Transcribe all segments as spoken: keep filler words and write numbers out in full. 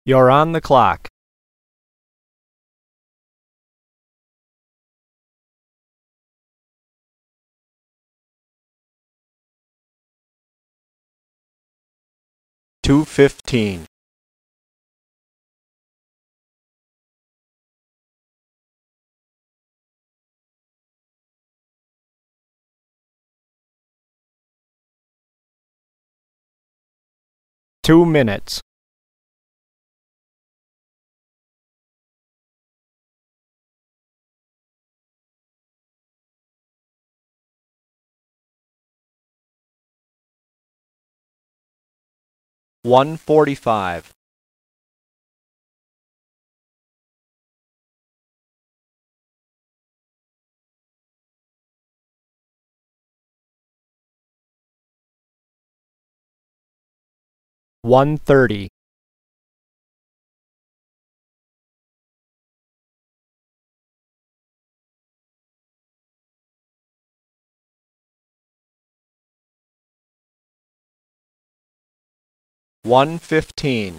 You're on the clock. two fifteen. Two minutes. One forty-five. One thirty. One fifteen.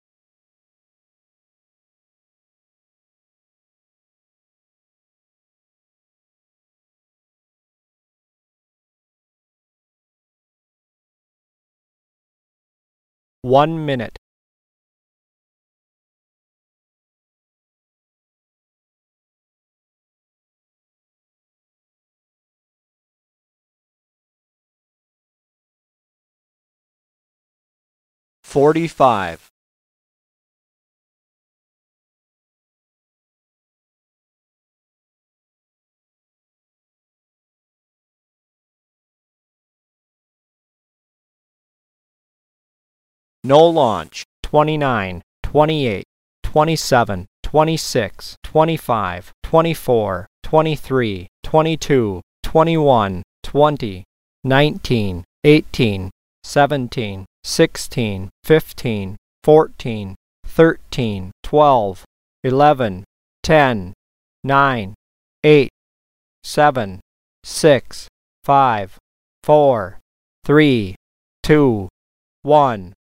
One minute. Forty-five. No launch. Twenty-nine, twenty-eight, twenty-seven, twenty-six, twenty-five, twenty-four, twenty-three, twenty-two, twenty-one, twenty, nineteen, eighteen, seventeen, sixteen, fifteen, fourteen, thirteen, twelve, eleven, ten, nine, eight, seven, six, five, four, three, two, one.